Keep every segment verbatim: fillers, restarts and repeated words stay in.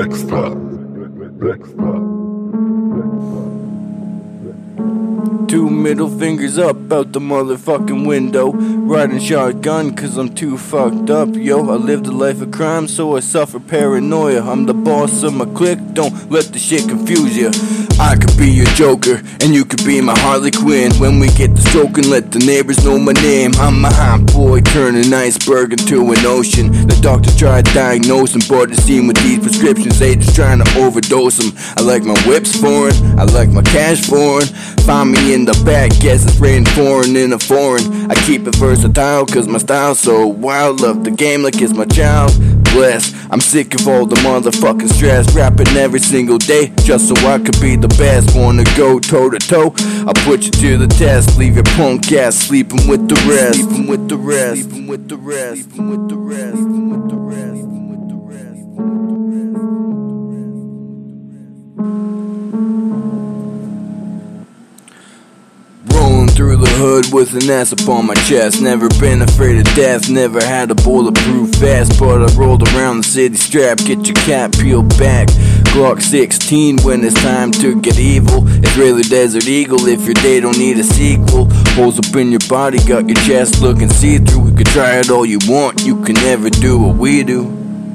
Dexter, Dexter. Two middle fingers up out the motherfucking window. Riding shotgun cause I'm too fucked up, yo. I lived a life of crime so I suffer paranoia. I'm the boss of my clique, don't let the shit confuse ya. I could be your Joker and you could be my Harley Quinn. When we get to stroking, let the neighbors know my name. I'm a hot boy, turn an iceberg into an ocean. The doctor tried diagnosing, but it seemed with these prescriptions they just trying to overdose them. I like my whips foreign, I like my cash foreign. Find me in the back, guess it's rain foreign in a foreign. I keep it versatile cause my style's so wild. Love the game like it's my child. Blessed, I'm sick of all the motherfucking stress. Rapping every single day just so I could be the best. Wanna go toe to toe? I'll put you to the test. Leave your punk ass sleeping with the rest. Sleeping with the rest. Sleeping with the rest. Sleeping with the rest. Sleeping with the rest. Sleeping with the rest. Rolling through the hood with an ass up on my chest. Never been afraid of death, never had a bulletproof vest. But I rolled around the city strap, get your cap peeled back. Glock sixteen when it's time to get evil. Israeli Desert Eagle if your day don't need a sequel. Holes up in your body, got your chest looking see-through. We could try it all you want, you can never do what we do.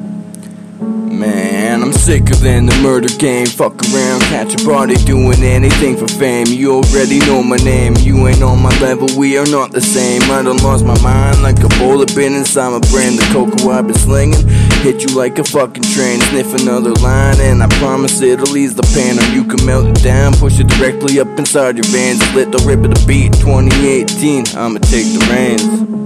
Man, I'm sicker than the murder game. Fuck around, catch a body doing anything for fame. You already know my name, you ain't on my level, we are not the same. I done lost my mind like a bullet been inside my brain. The cocoa I've been slinging hit you like a fucking train. Sniff another line and I promise it'll ease the pain. Or you can melt it down, push it directly up inside your veins. Split the rip of the beat, twenty eighteen, I'ma take the reins.